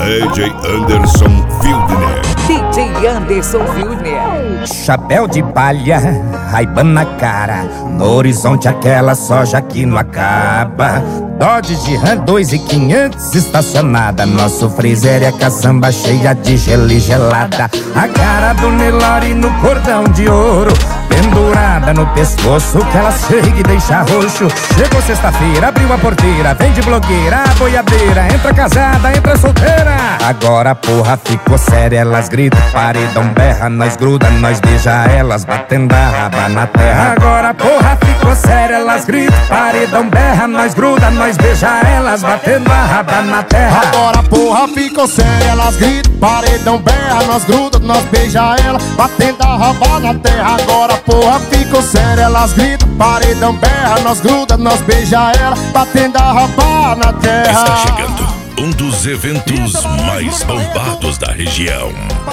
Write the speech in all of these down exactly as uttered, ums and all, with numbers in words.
D J Anderson Wildner. D J Anderson Wildner. Chapéu de palha, Ray-Ban na cara, no horizonte aquela soja que não acaba. Dodge de Ram dois mil e quinhentos estacionada, nosso freezer é caçamba cheia de gelo e gelada. A cara do Nelore no cordão de ouro, pendurada no pescoço que ela chega e deixa roxo. Chegou sexta-feira, abriu a porteira, vem de blogueira, a boiadeira, entra casada, entra solteira. Agora a porra ficou séria, elas gritam, paredão berra, nós gruda, nós beija elas, batendo a raba na terra. Agora a porra ficou séria, elas gritam, paredão berra, nós gruda, nós beija elas, batendo a raba na terra. Agora a porra ficou séria, elas gritam, paredão berra, nós gruda, nós beija ela, batendo a raba na terra. Agora a porra ficou séria, elas gritam, paredão berra, nós gruda, nós beija ela, batendo a raba na terra. Está chegando um dos eventos mais bombados da região.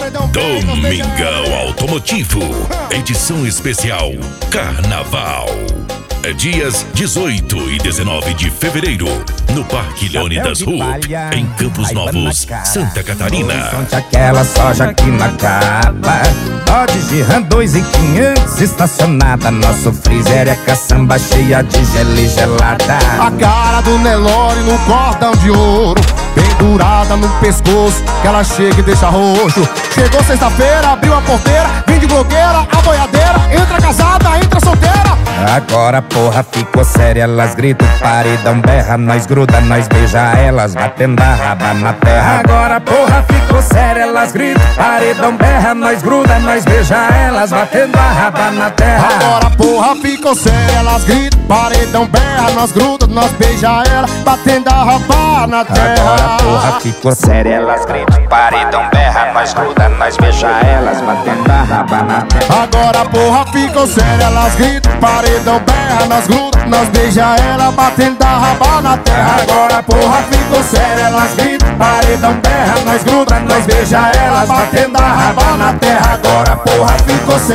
Domingão Automotivo, edição especial Carnaval. É dias dezoito e dezenove de fevereiro, no Parque Leônidas Rua, em Campos Novos, Santa Catarina. Aquela soja que não acaba, Dodge de Ram dois mil e quinhentos estacionada, nosso freezer é caçamba cheia de gelo e gelada. A cara do Nelore no cordão de ouro, pendurada no pescoço que ela chega e deixa roxo. Chegou sexta-feira, abriu a porteira, vem de blogueira, a boiadeira, entra casada, entra solteira. Agora a porra ficou séria, elas gritam, paredão berra, nós gruda, nós beija elas, batendo a raba na terra. Agora a porra ficou séria, elas gritam, paredão berra, nós gruda, nós beija elas, batendo a raba na terra. Agora a porra ficou séria, elas gritam, paredão berra, nós gruda, nós beija ela, batendo a raba na terra. Agora a porra ficou séria, elas gritam, paredão berra, nós gruda, nós beija elas, batendo a raba na terra. Agora a porra ficou séria, elas gritam, paredão berra, nós gruda, nós beija ela, batendo a raba na terra. Agora a porra ficou séria, elas gritam, paredão berra, nós gruda, nós beija elas, batendo a raba na terra. Agora a porra ficou séria.